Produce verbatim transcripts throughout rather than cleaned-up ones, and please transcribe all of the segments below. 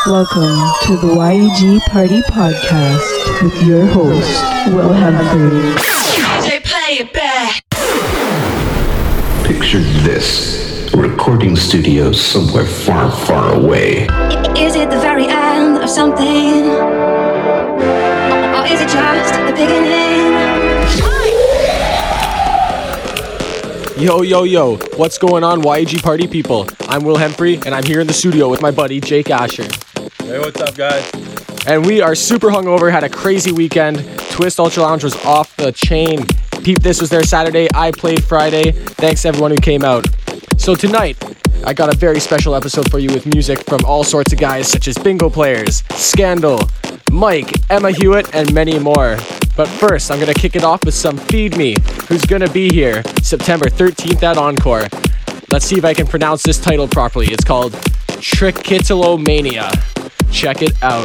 Welcome to the Y E G Party Podcast with your host, Will Humphrey. They play it back. Picture this, a recording studio somewhere far, far away. Is it the very end of something? Or is it just the beginning? Yo, yo, yo, what's going on, Y E G Party people? I'm Will Humphrey, and I'm here in the studio with my buddy, Jake Asher. Hey, what's up, guys? And we are super hungover, had a crazy weekend. Twist Ultra Lounge was off the chain. Peep This was there Saturday, I played Friday. Thanks to everyone who came out. So tonight, I got a very special episode for you with music from all sorts of guys such as Bingo Players, Scandal, Mike, Emma Hewitt, and many more. But first, I'm going to kick it off with some Feed Me, who's going to be here September thirteenth at Encore. Let's see if I can pronounce this title properly. It's called Trichotillomania. Check it out.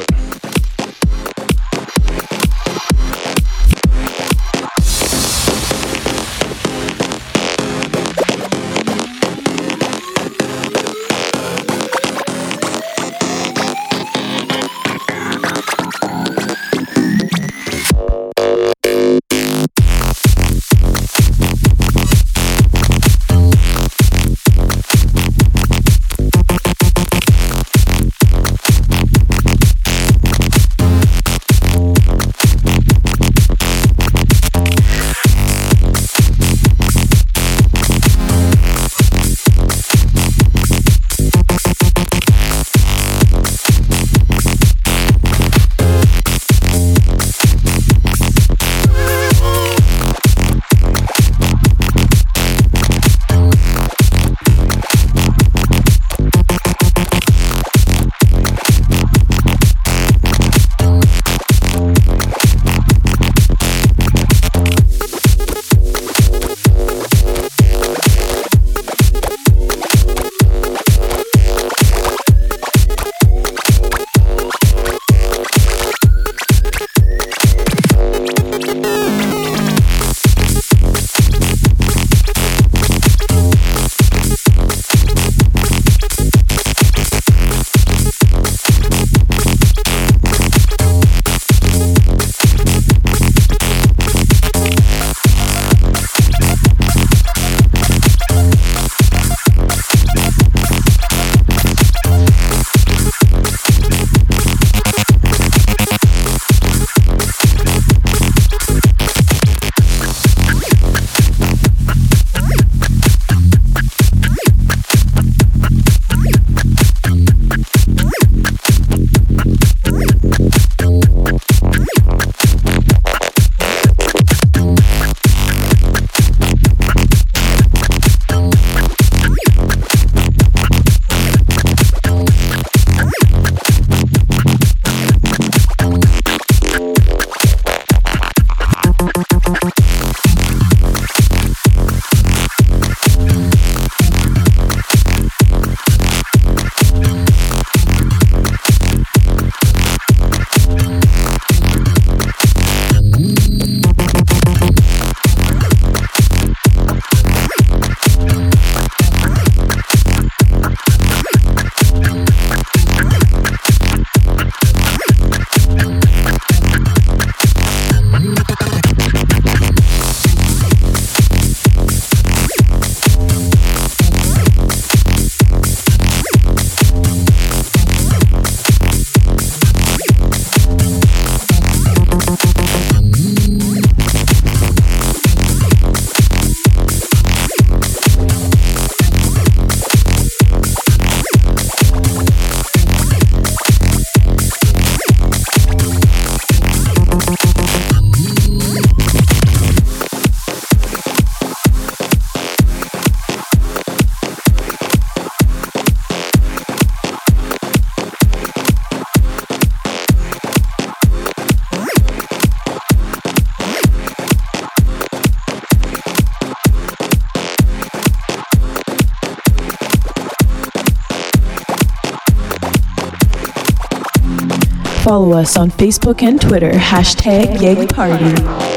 Follow us on Facebook and Twitter, hashtag Yeg Party.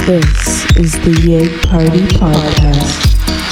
This is the Yig Party Podcast.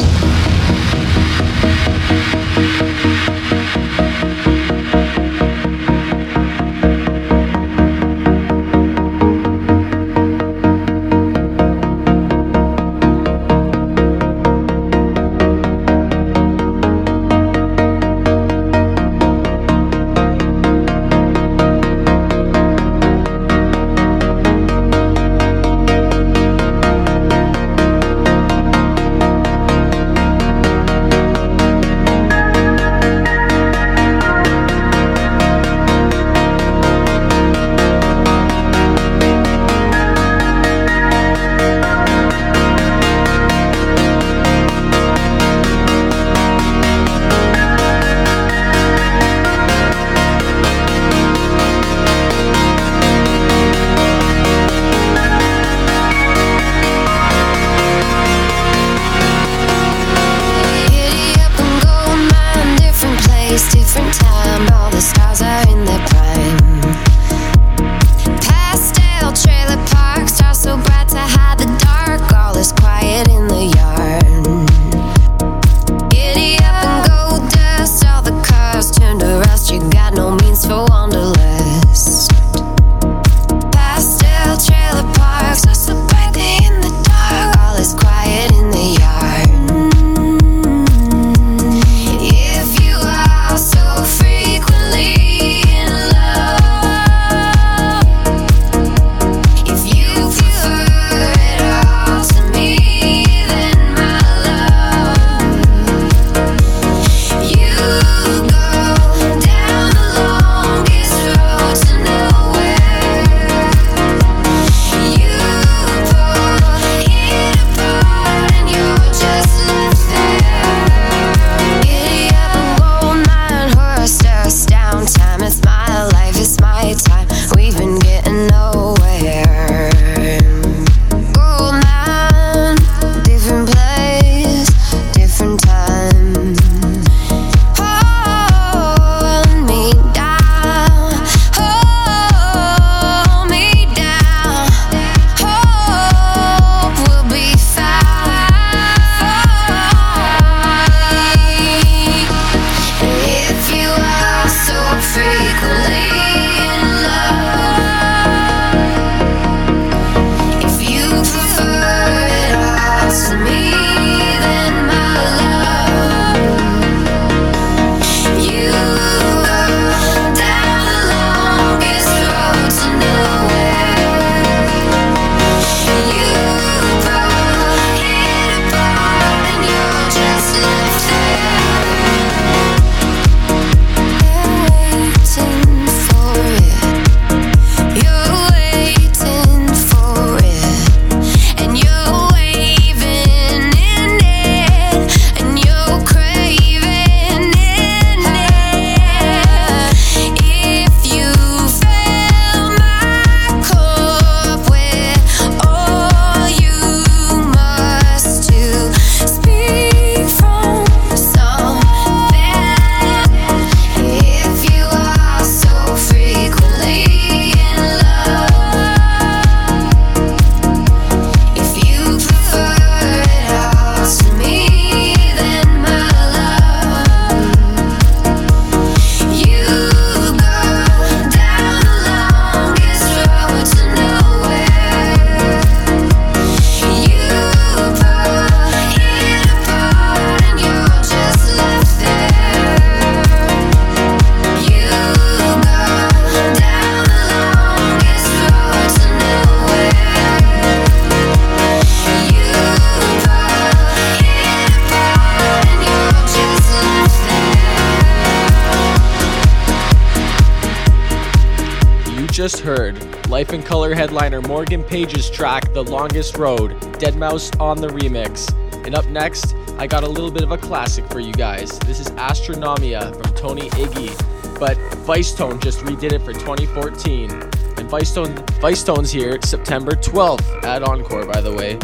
Just heard Life in Color headliner Morgan Page's track The Longest Road, deadmau five on the remix. And up next, I got a little bit of a classic for you guys. This is Astronomia from Tony Iggy, but Vicetone just redid it for twenty fourteen. And Vicetone, Vicetone's here September twelfth at Encore, by the way.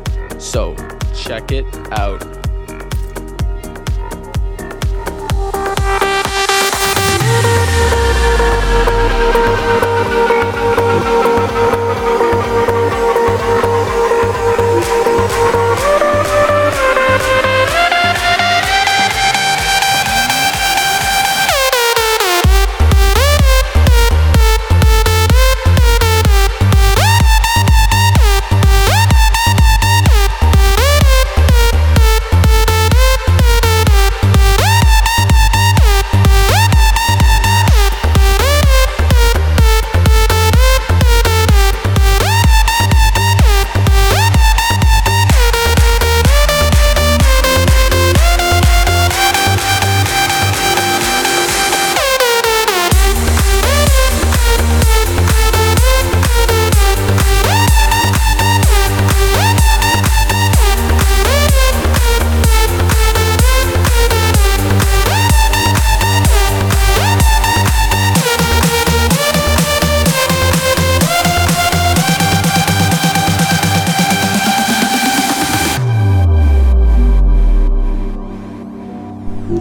So, check it out.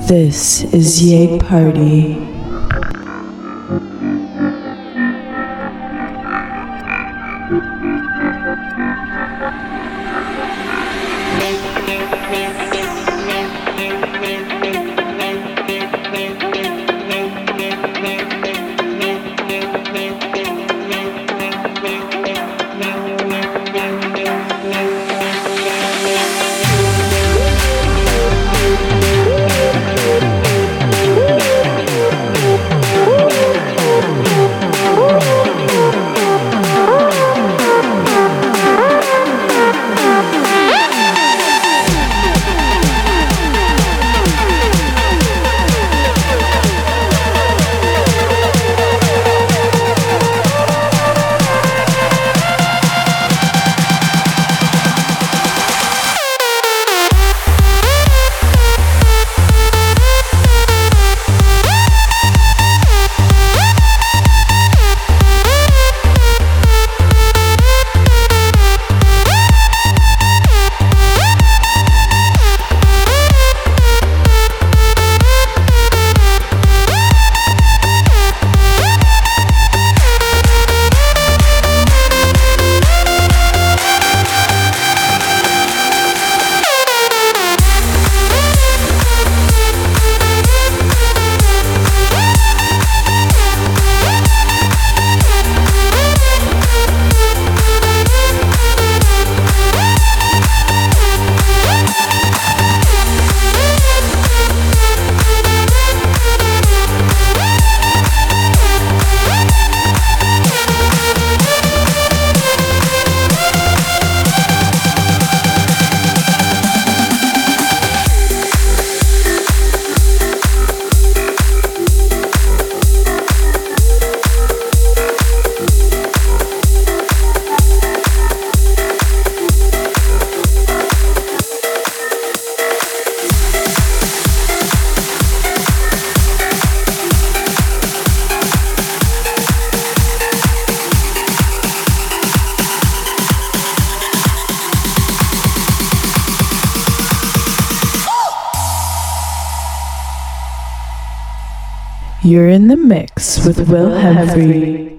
This is Ye Party. You're in the mix with Will Hemfrey.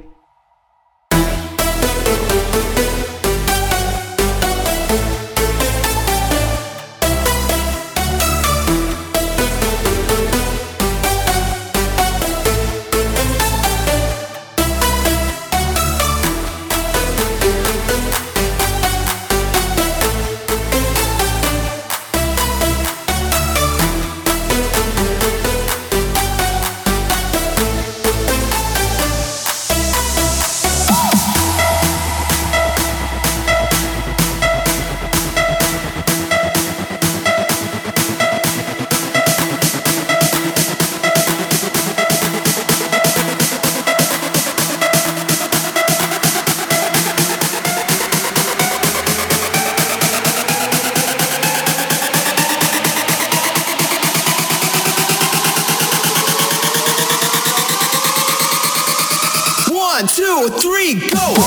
One, two, three, go!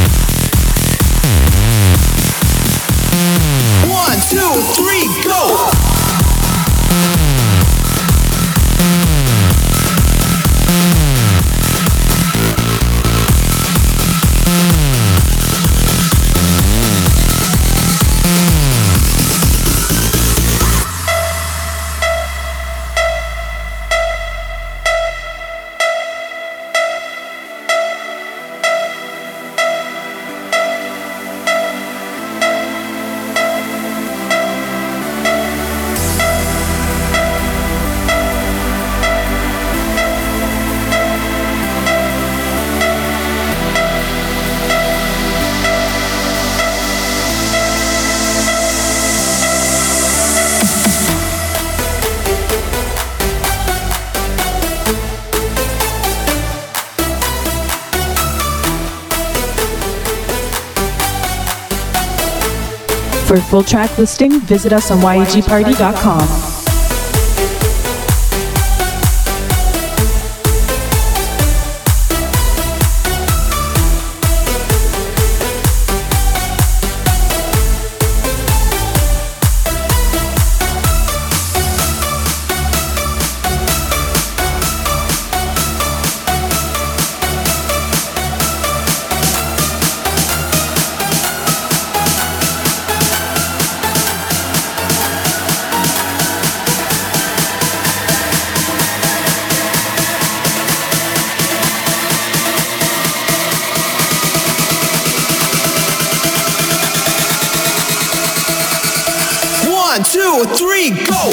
One, two, three, go! For full track listing, visit us on y e g party dot com. One, two, three, go!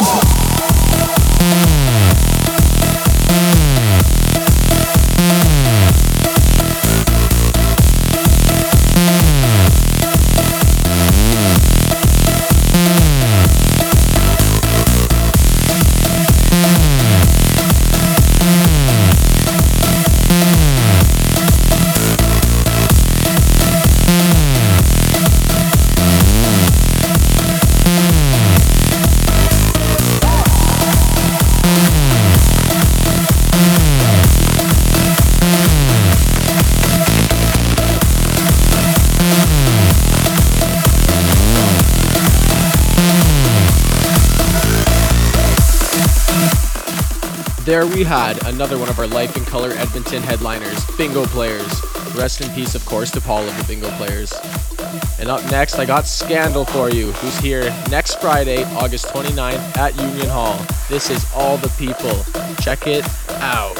There we had another one of our Life in Color Edmonton headliners, Bingo Players. Rest in peace, of course, to Paul of the Bingo Players. And up next, I got Scandal for you, who's here next Friday, August twenty-ninth at Union Hall. This is All the People. Check it out.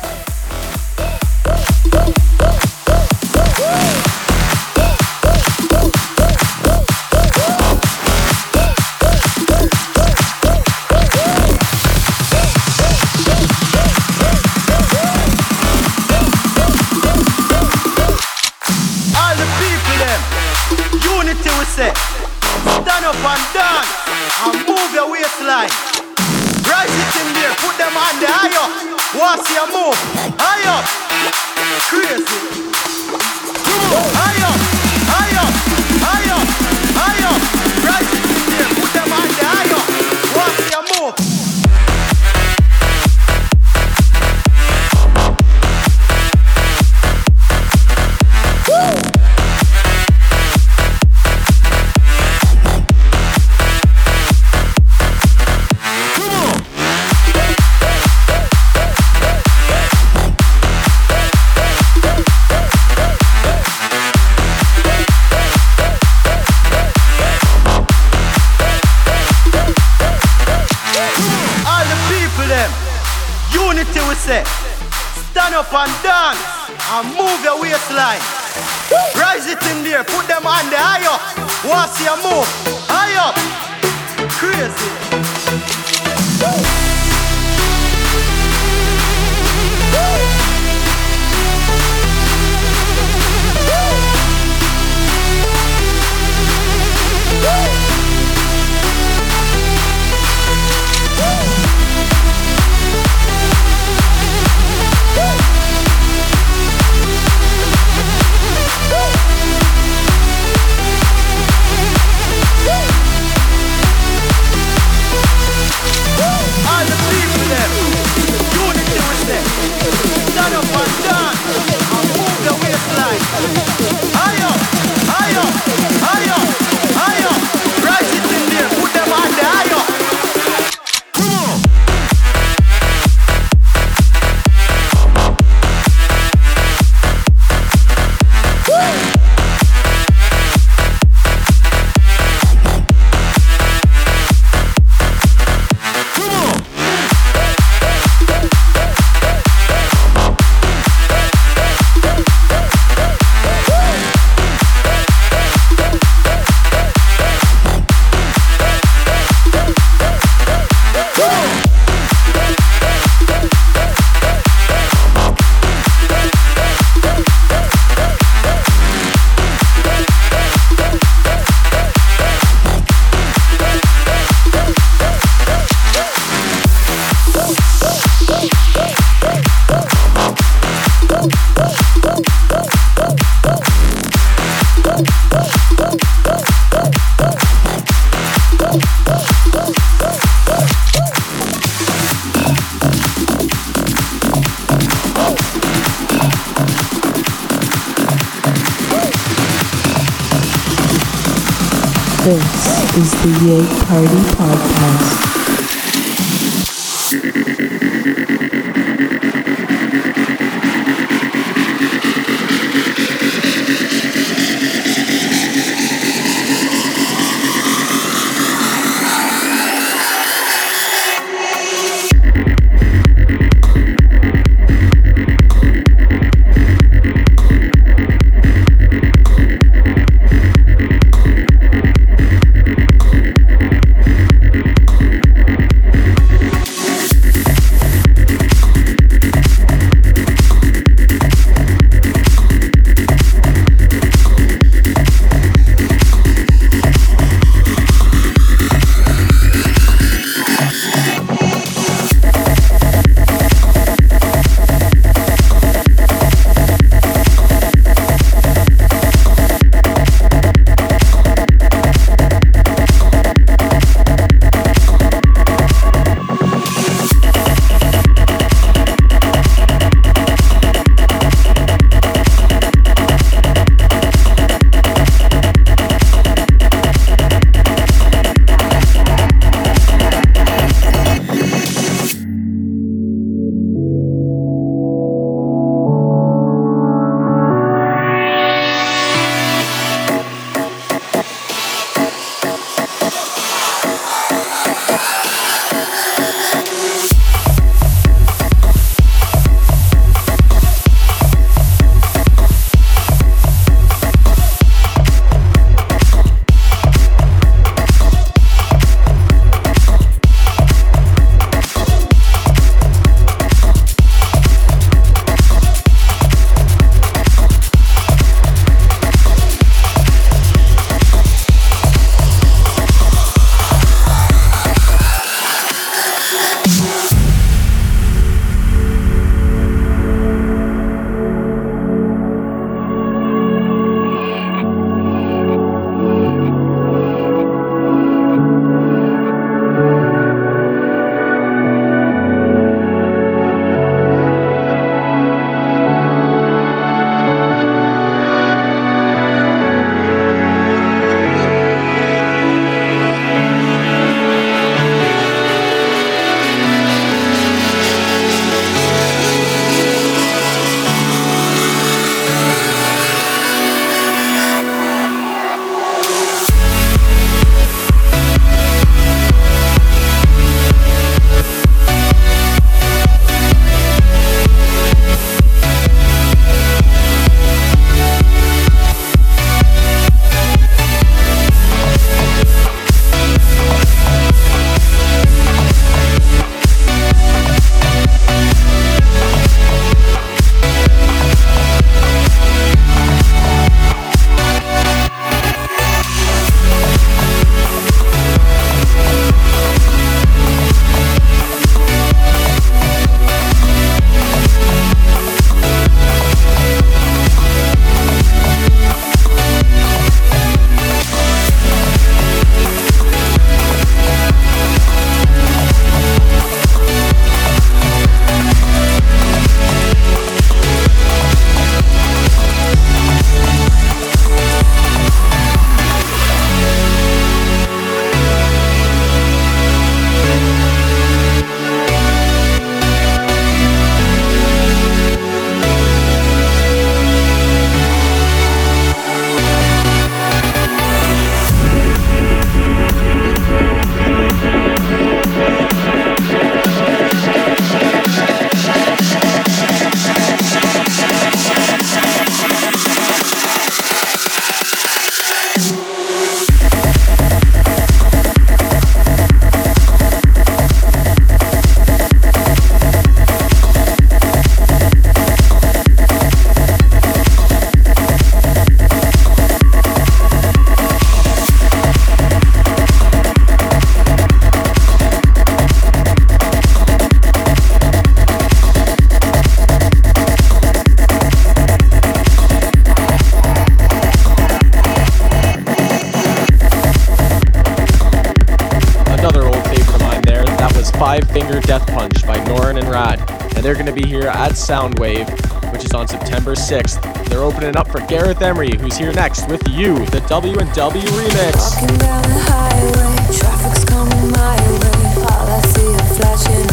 Stand up and dance and move your waistline. Rise it in there, put them on the high up. Want see you move, high up. Crazy. High up, high up, high up, high up. Rise it in there, put them on the high up. Want see you move. Say, stand up and dance and move your waistline. Rise it in there, put them on the high up. Want see you move, high up. Crazy. This is the Yay Party Podcast. Five Finger Death Punch by Norin and Rad, and they're going to be here at Soundwave, which which is on September sixth. They're opening up for Gareth Emery, who's here next with You, the W and W remix. Walking down the highway, traffic's coming my way. All I see are flashing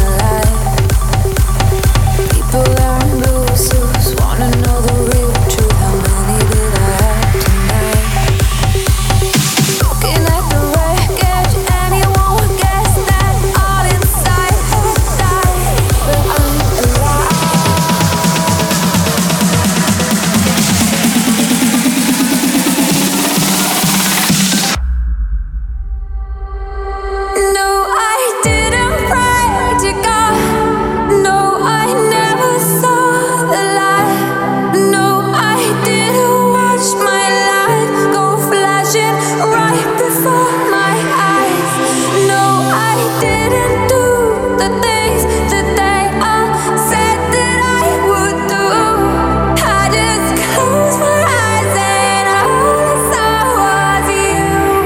lights. People wearing blue suits, wanna know the real truth. How many did I have tonight? Looking at the wreckage, anyone would guess that all inside has died, but I'm alive. No, I didn't pray to God. No, I never saw the light. No, I didn't watch my life go flashing right before my eyes. No, I didn't do the things that they all said that I would do. I just closed my eyes and all I saw was you.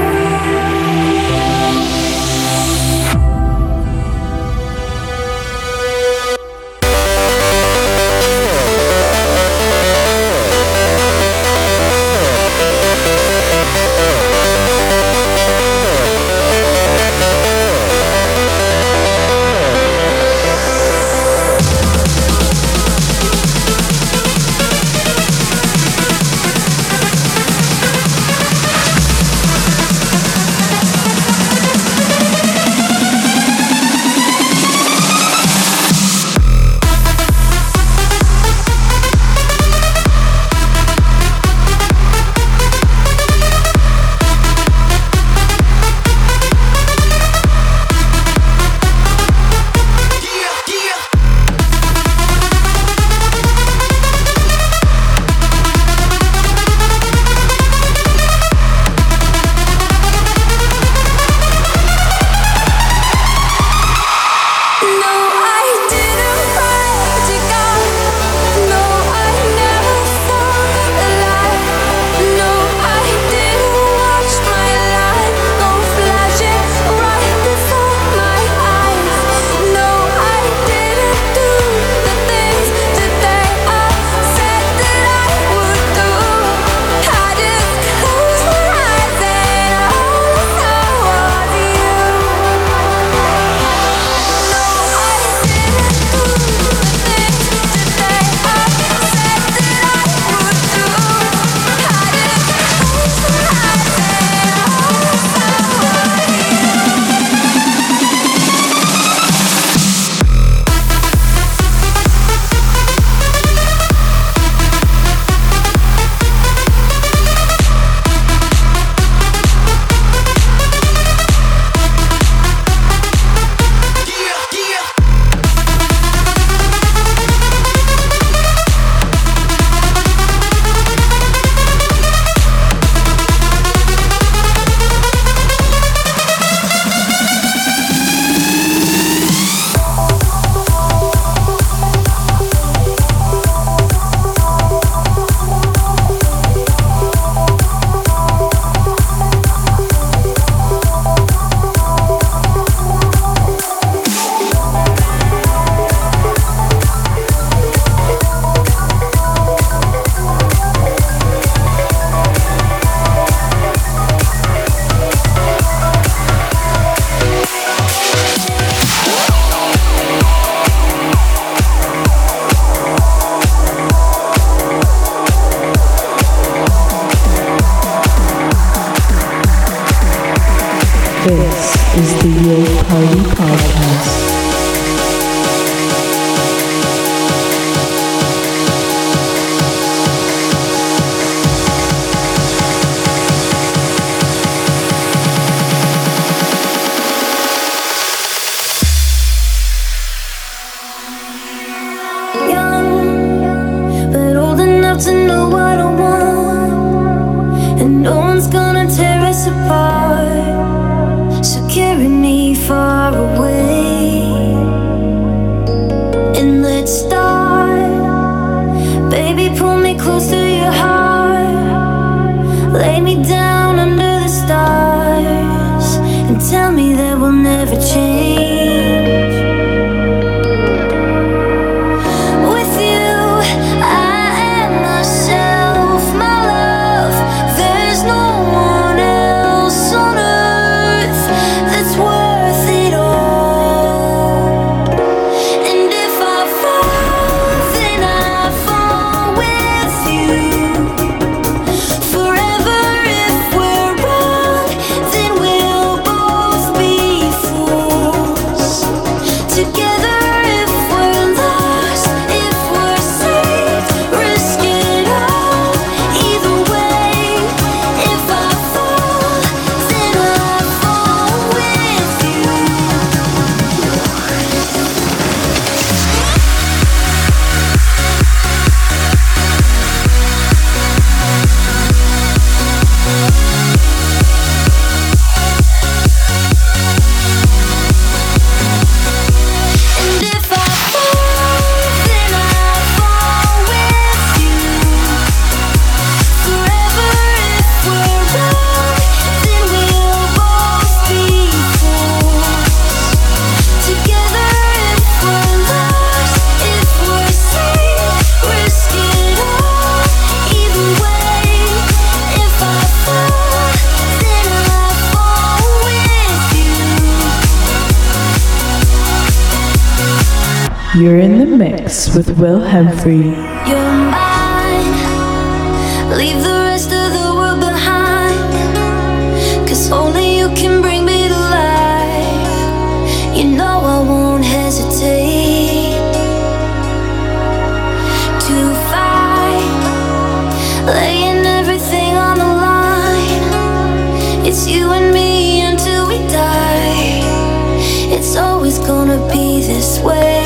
No, I didn't pray to God. No, I never saw the light. No, I didn't watch my life go flashing right before my eyes. No, I didn't do the things that they all said that I would do. I just closed my eyes and all I saw was you. No, I didn't do the things that they all said that I would do. I just closed my eyes and all I saw was you. This is the Yo Party Podcast. Young, but old enough to know what I want, and no one's gonna tear us apart. So carry me far away, and let's start. Baby, pull me close to your heart. Lay me down under the stars, and tell me that we'll never change. With you, I You're in the mix with Will Hemfrey. You're mine. Leave the rest of the world behind. 'Cause only you can bring me to life. You know I won't hesitate to fight, laying everything on the line. It's you and me until we die. It's always gonna be this way.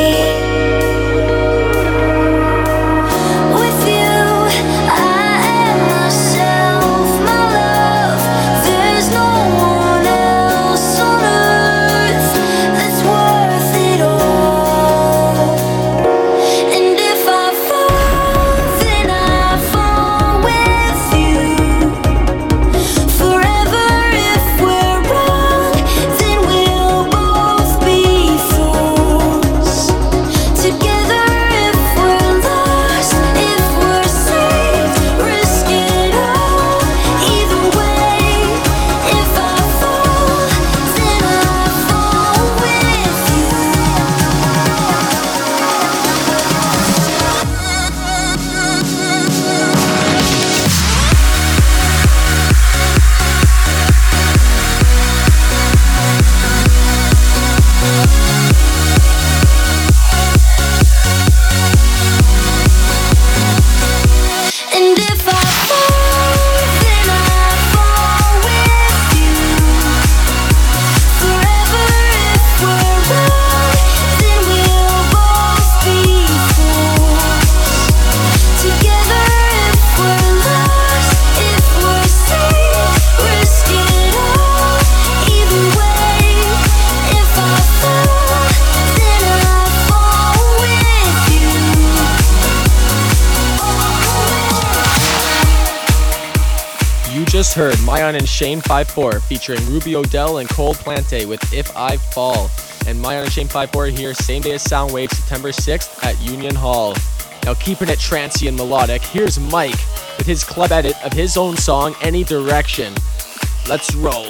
Heard Mayan and Shane five four featuring Ruby Odell and Cole Plante with If I Fall. And Mayan and Shane five four here same day as Soundwave, September sixth at Union Hall. Now keeping it trancey and melodic, here's Mike with his club edit of his own song, Any Direction. Let's roll.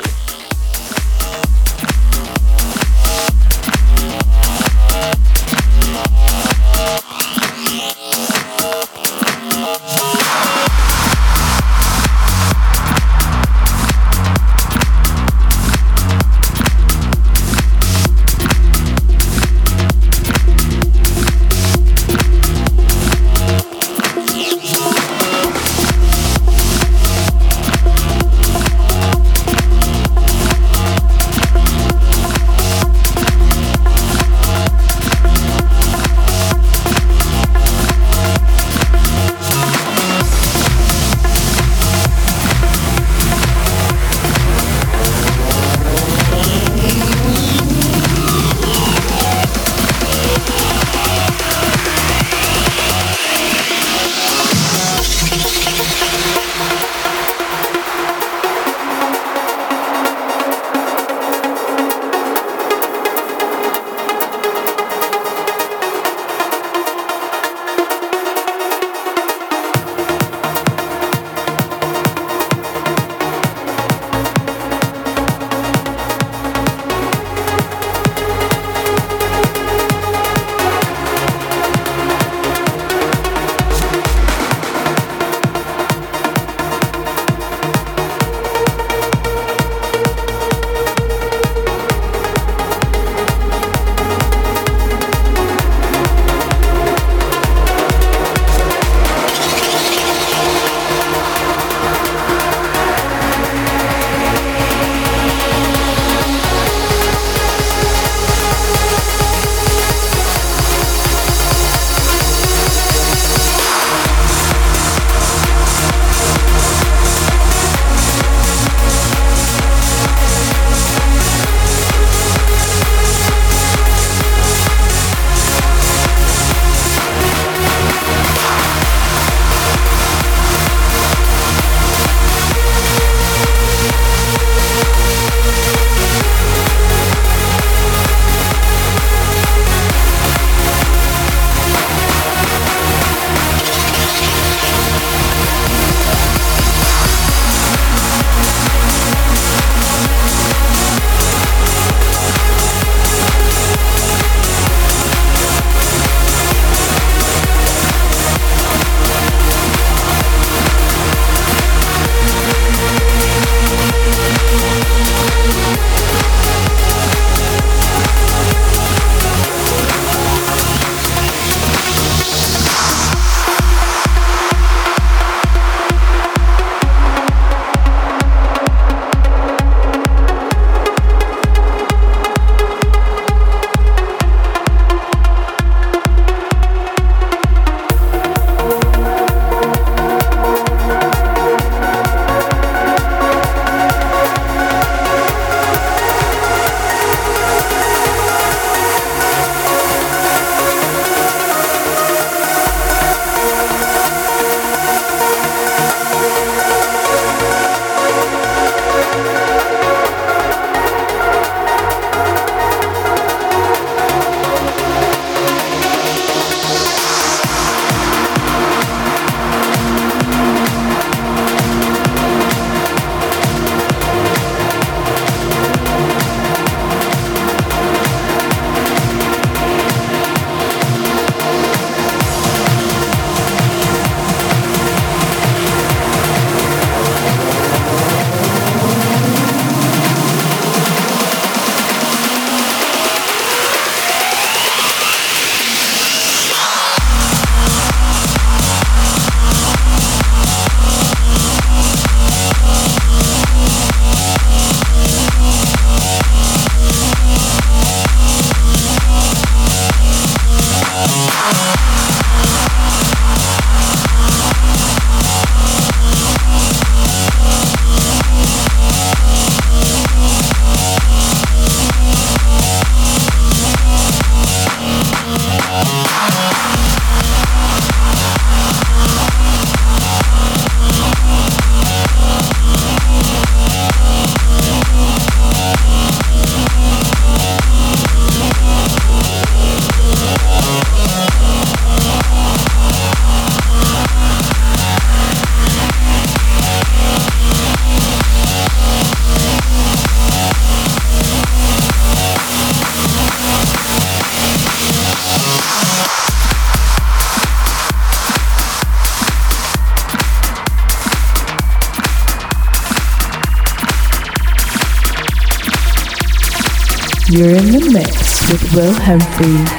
You're in the mix with Will Hemphrey.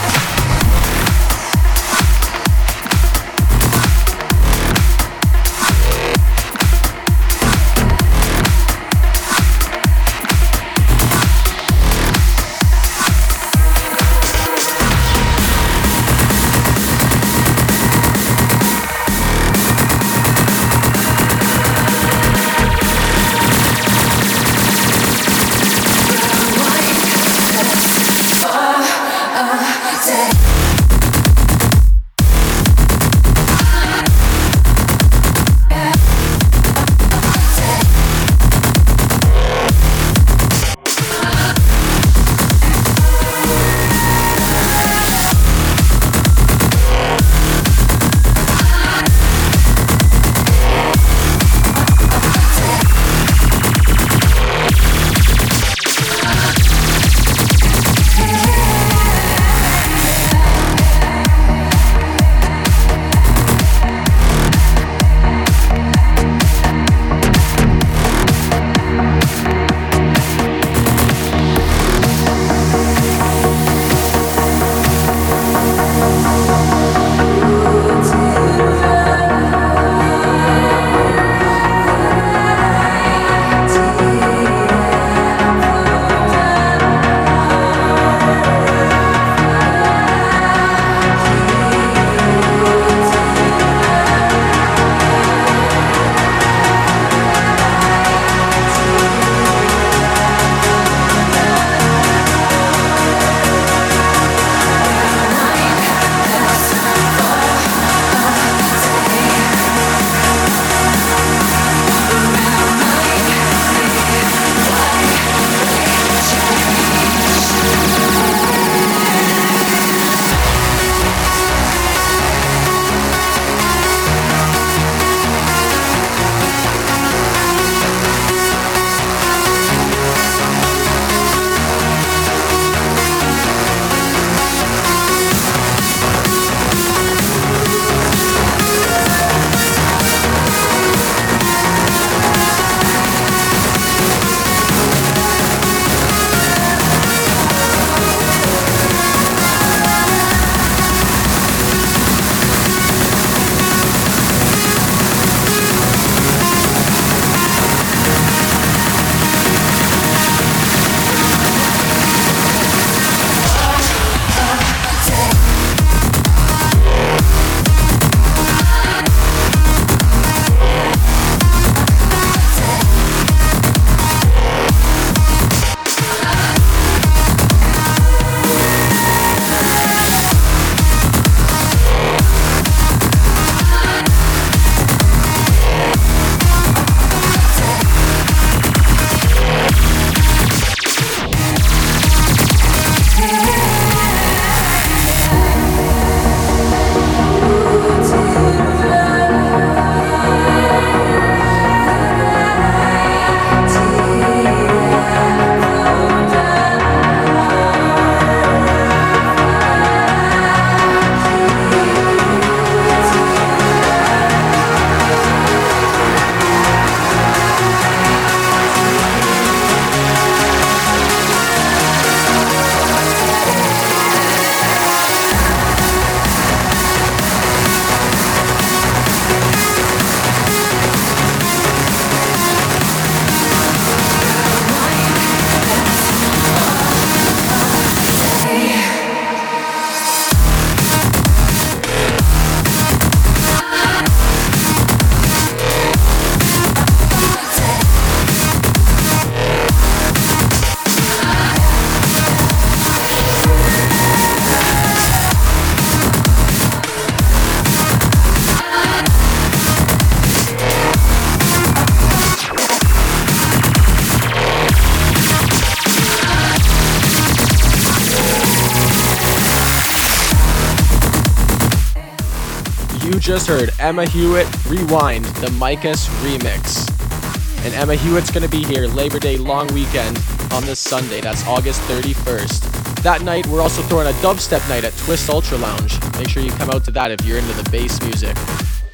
You just heard Emma Hewitt Rewind, the Micus remix. And Emma Hewitt's going to be here Labor Day long weekend on this Sunday. That's August thirty-first. That night, we're also throwing a dubstep night at Twist Ultra Lounge. Make sure you come out to that if you're into the bass music.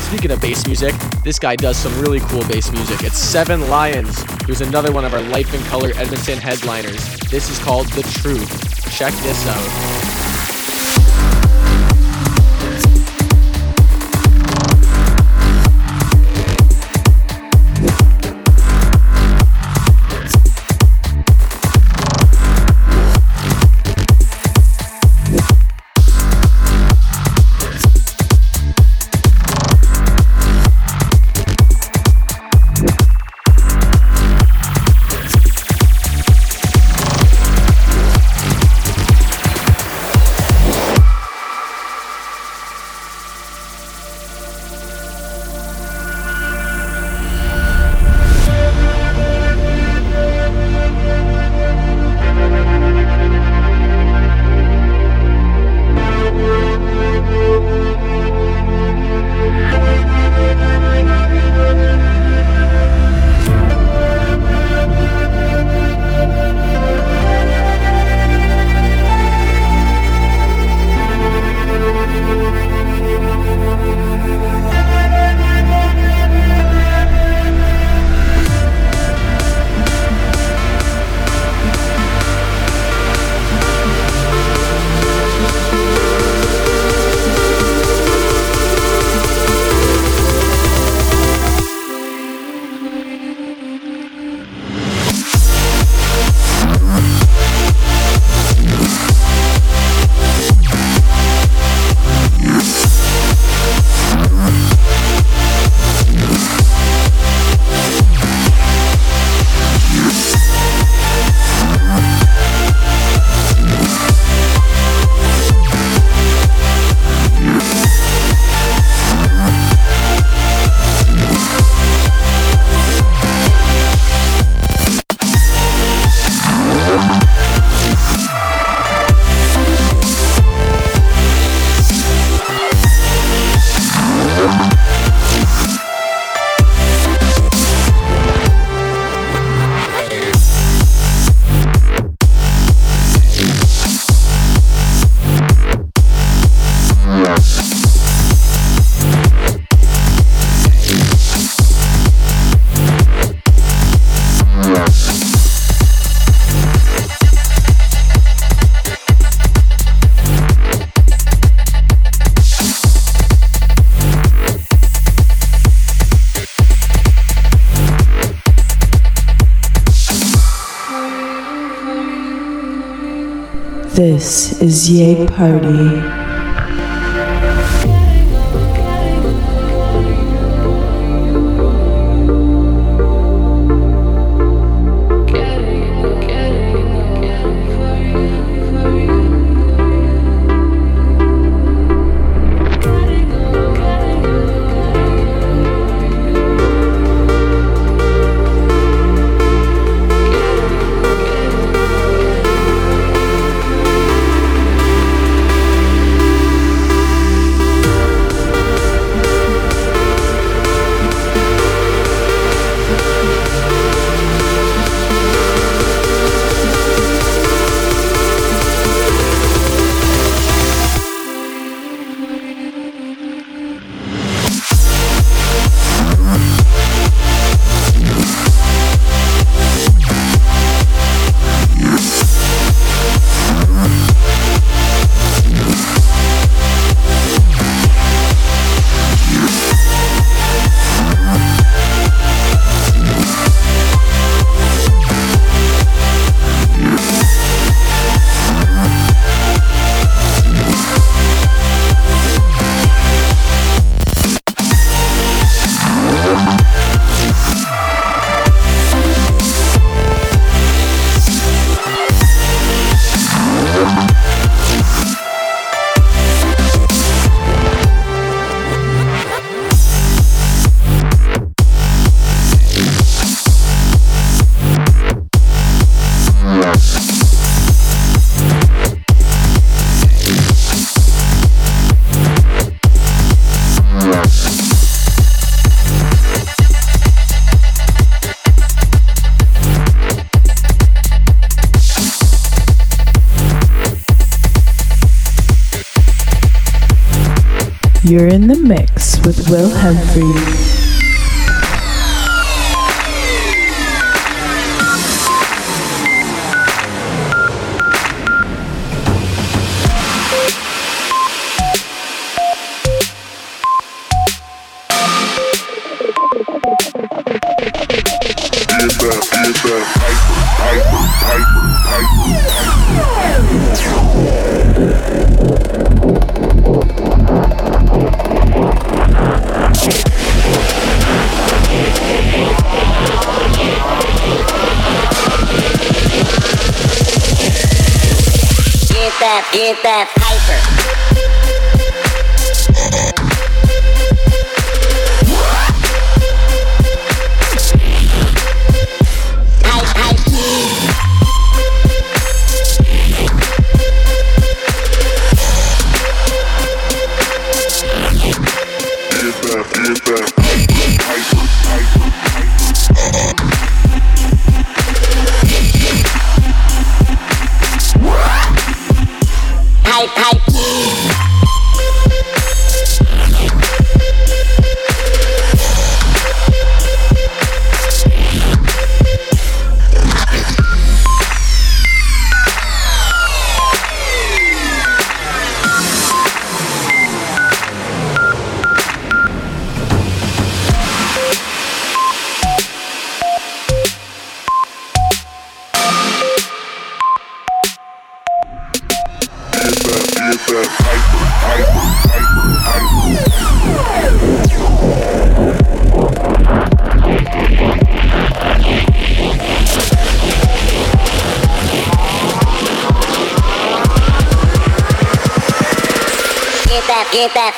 speaking of bass music, this guy does some really cool bass music. It's Seven Lions, who's another one of our Life in Color Edmonton headliners. This is called The Truth. Check this out. This is Ye Party. You're in the mix with Will Hemfrey. Get that hyper. Hype, hype. Get that, get that hyper, hyper, hype, hype. Get that.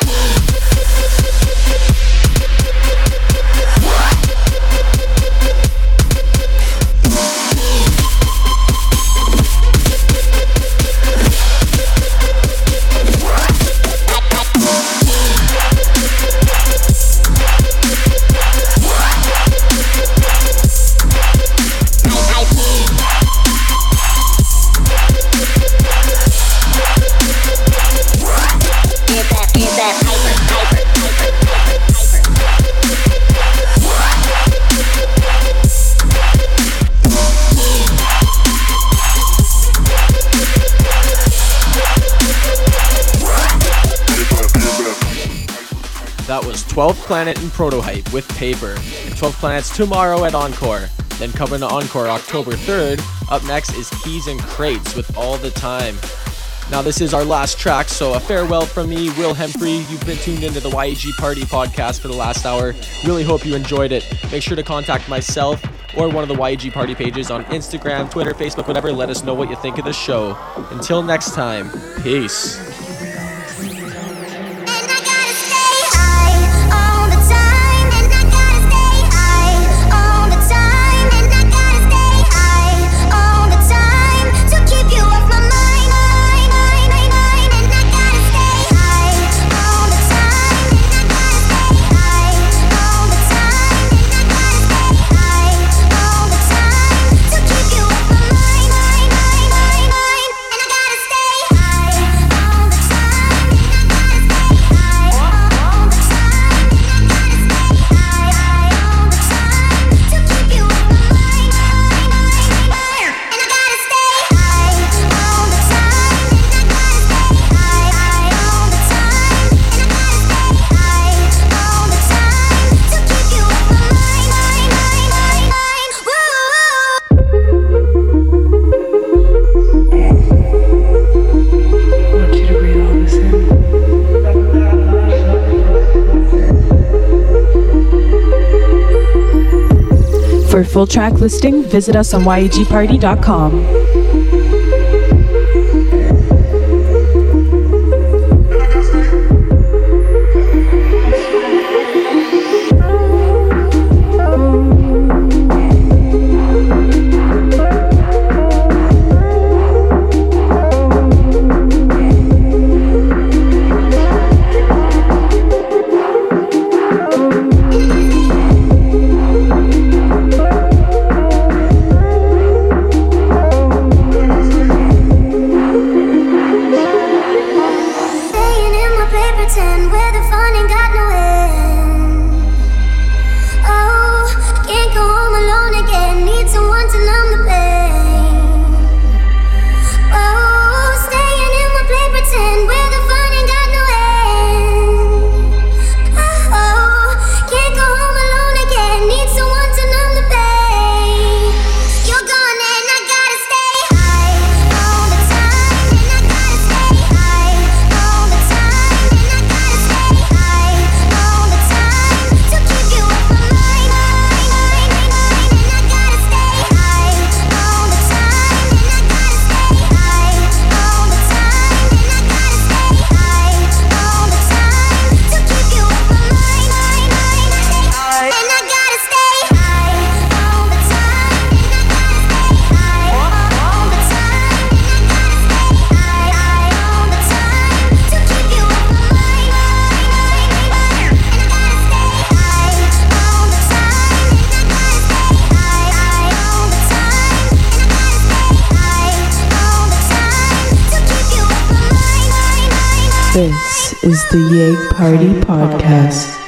That was twelfth Planet and Protohype with Paper, and twelfth Planet's tomorrow at Encore. Then coming to Encore October third, up next is Keys and Crates with All the Time. Now this is our last track, so a farewell from me, Will Hemfrey. You've been tuned into the Y E G Party podcast for the last hour. Really hope you enjoyed it. Make sure to contact myself or one of the Y E G Party pages on Instagram, Twitter, Facebook, whatever. Let us know what you think of the show. Until next time, peace. For full track listing, visit us on y e g party dot com. This is the Yeg Party Podcast.